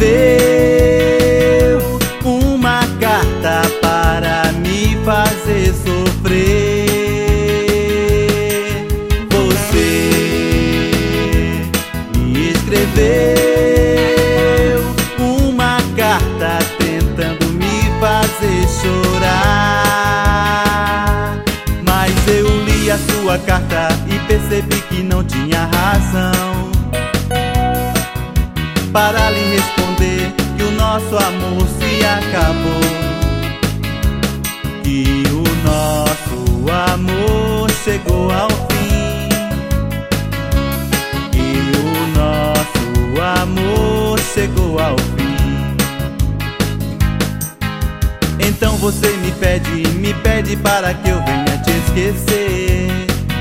escreveu uma carta para me fazer sofrer. Você me escreveu uma carta tentando me fazer chorar. Mas eu li a sua carta e percebi que não tinha razão para lhe responder que o nosso amor se acabou, que o nosso amor chegou ao fim, que o nosso amor chegou ao fim. Então você me pede para que eu venha te esquecer.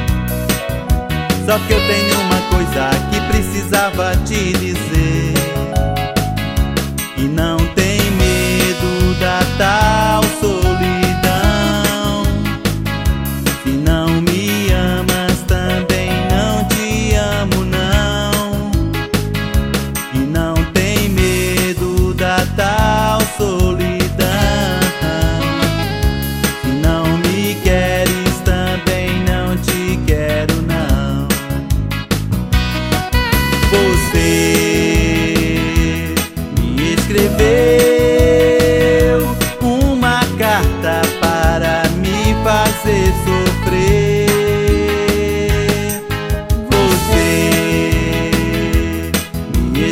Só que eu tenho uma coisa que precisava te dizer, e não tem medo da tal solidão. Se não me amas, também não te amo, não. E não tem medo da tal solidão. Se não me queres, também não te quero, não. Você me escreveu uma carta para me fazer sofrer. Você me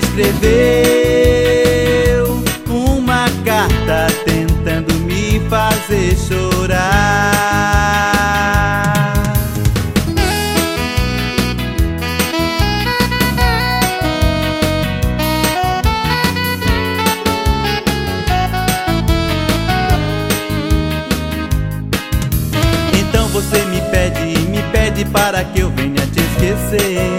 escreveu uma carta tentando me fazer chorar. Você me pede para que eu venha te esquecer.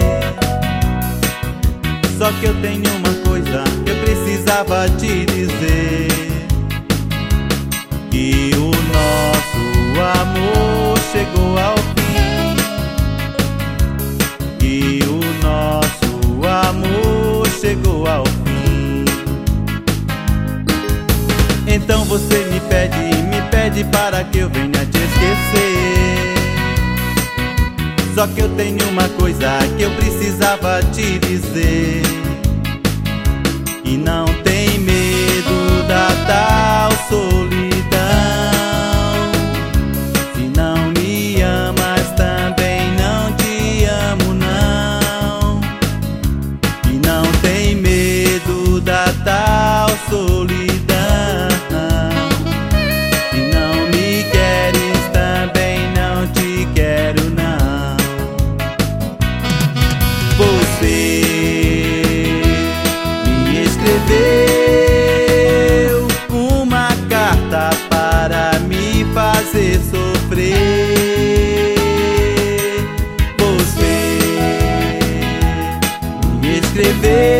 Só que eu tenho uma coisa que eu precisava te dizer, que o nosso amor chegou ao fim, que o nosso amor chegou ao fim. Então você me pede para que eu venha te esquecer. Só que eu tenho uma coisa que eu precisava te dizer, e não tem medo da tal solidão. Se não me amas, também não te amo, não. E não tem medo da tal solidão. Você me escreveu uma carta para me fazer sofrer. Você me escreveu